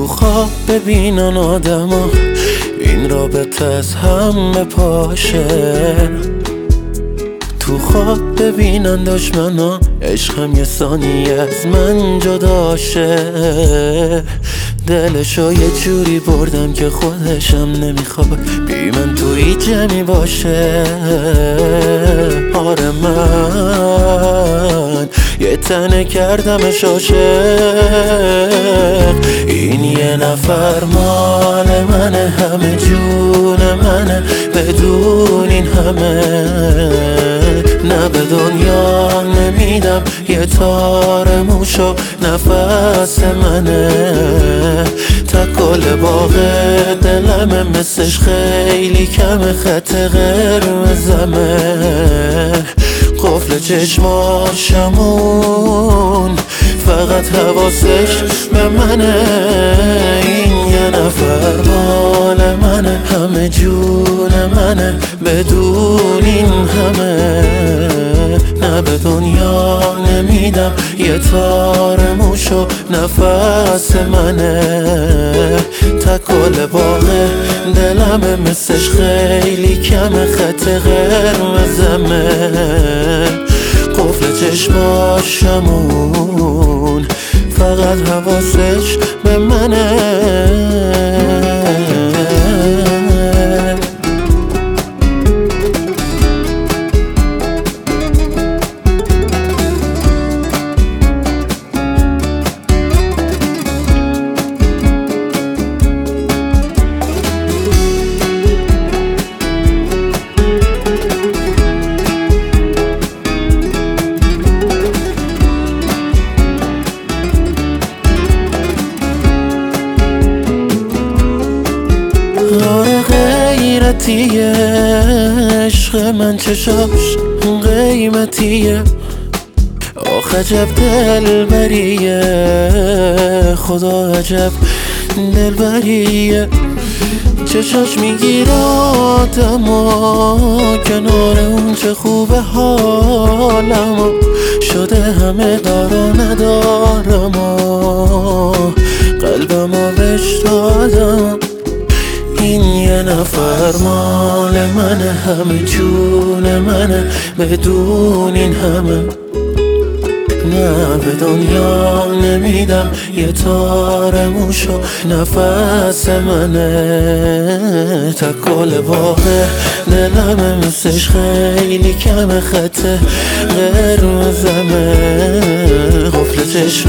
تو خواب ببینن آدما این رابطه از هم بپاشه، تو خواب ببینن دشمنا عشقم یه ثانیه از من جداشه. دلشو یه جوری بردم که خودشم نمیخواد بی من توی جمعی باشه. آره من یه تنه کردمش عاشق، این یه نفر مال منه، همه جون منه بدون این همه. نه به دنیا نمیدم یه تار موشو نفس منه، تکل باغ دلمه مثلش خیلی کمه، خط قرمزمه قفل چشماشمون فقط حواسش به منه. این یه نفر مال منه، همه جون منه بدون این همه. نه به دنیا نمیدم یه تار موشو نفس منه، تکل باغ دلمه مثلش خیلی کمه، خط قرمزمه قفل چشماشمون فقط حواسش به منه. غیرتیه عشق من، چشاش قیمتیه، آخ عجب دلبریه، خدا عجب دلبریه. چشاش میگیر آدمو کنار اون چه خوبه حالمو، شده همه دار و ندارم و قلبمو بهش دادم. این یه نفر مال منه، همه جون منه بدون این همه. نه به دنیا نمیدم یه تار موشو نفس منه، تکل باغ دلمه مثلش خیلی کمه، خط قرمزمه قفل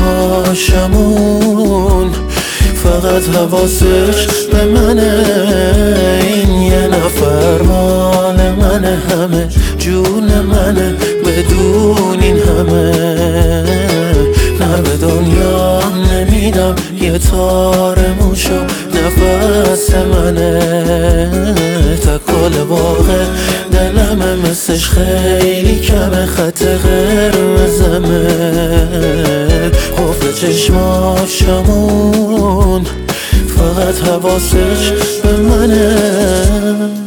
چشماشمون فقط حواسش به منه. این یه نفر مال منه، همه جون منه بدون این همه. نه به دنیا نمیدم یه تار موشو نفس منه، تکل باغ دلمه مثلش خیلی کمه، خط قرمزمه قفل چشماشمون فقط حواسش به منه.